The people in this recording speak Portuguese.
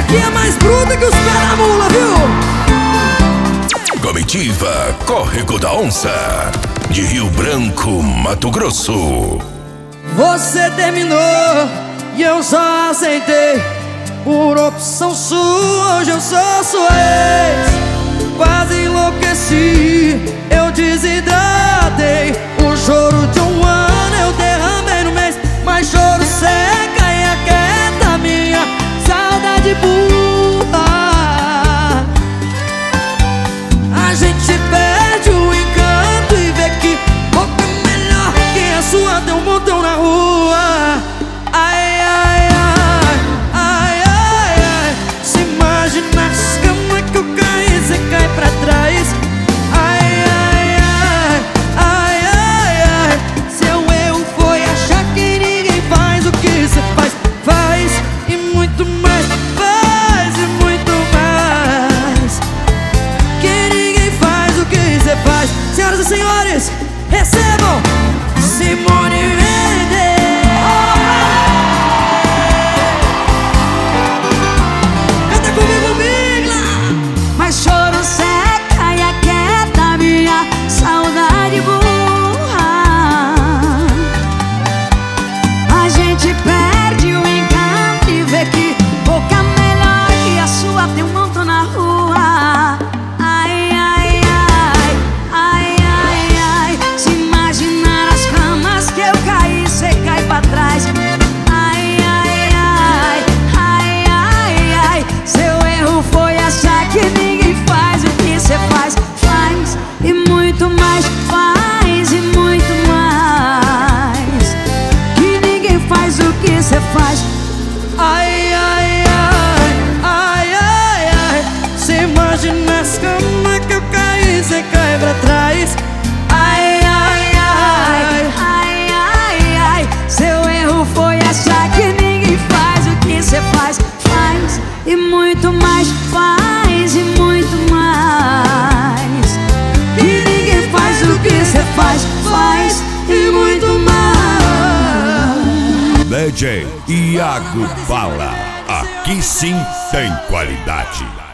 aqui é mais bruta que os pés da mula, viu? Comitiva Córrego da Onça, de Rio Branco, Mato Grosso. Você terminou e eu só aceitei por opção sua. Hoje eu sou sua ex. Quase enlouqueci, eu desidratei. O choro de um ano eu derramei no mês, mas choro seca e aquieta minha saudade burra. A gente perde o encanto e vê que boca melhor que a sua tem um montão na rua. Ai, ai, ai, ai, ai, ai. Se imagina as camas que eu caí, você cai pra trás. Ai, ai, ai, ai, ai, ai. Seu erro foi achar que ninguém faz o que você faz. Faz e muito mais, faz e muito mais. Que ninguém faz o que você faz. Senhoras e senhores, recebam Simone Mendes. Canta comigo, Migla. Mas choro seca e aquieta minha saudade burra. A gente perde o encanto e vê que boca melhor que a sua tem um montão na rua. Ai, ai, ai, ai, ai, ai. Se imaginar as camas que eu caí, cê cai pra trás. Ai, ai, ai, ai, ai, ai. Seu erro foi achar que ninguém faz o que cê faz. Faz e muito mais, faz e muito mais. Que ninguém faz o que cê faz. Ai, ai, ai, ai, ai, ai. Se imagina as camas que eu caí, você cai pra trás. Ai, ai, ai, Ai, ai, ai. Seu erro foi achar que ninguém faz o que cê faz. Faz e muito mais, faz e muito mais. Que ninguém faz o que cê faz. Faz e muito mais. DJ Iago Bala, aqui sim tem qualidade.